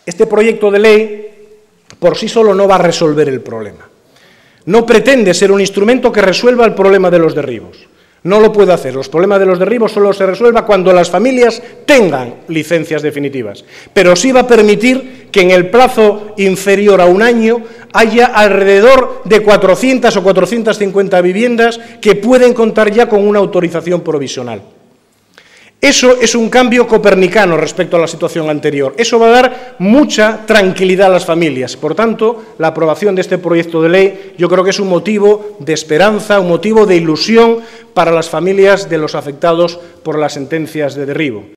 Este proyecto de ley por sí solo no va a resolver el problema. No pretende ser un instrumento que resuelva el problema de los derribos. No lo puede hacer. Los problemas de los derribos solo se resuelvan cuando las familias tengan licencias definitivas. Pero sí va a permitir que en el plazo inferior a un año haya alrededor de 400 o 450 viviendas que pueden contar ya con una autorización provisional. Eso es un cambio copernicano respecto a la situación anterior. Eso va a dar mucha tranquilidad a las familias. Por tanto, la aprobación de este proyecto de ley yo creo que es un motivo de esperanza, un motivo de ilusión para las familias de los afectados por las sentencias de derribo.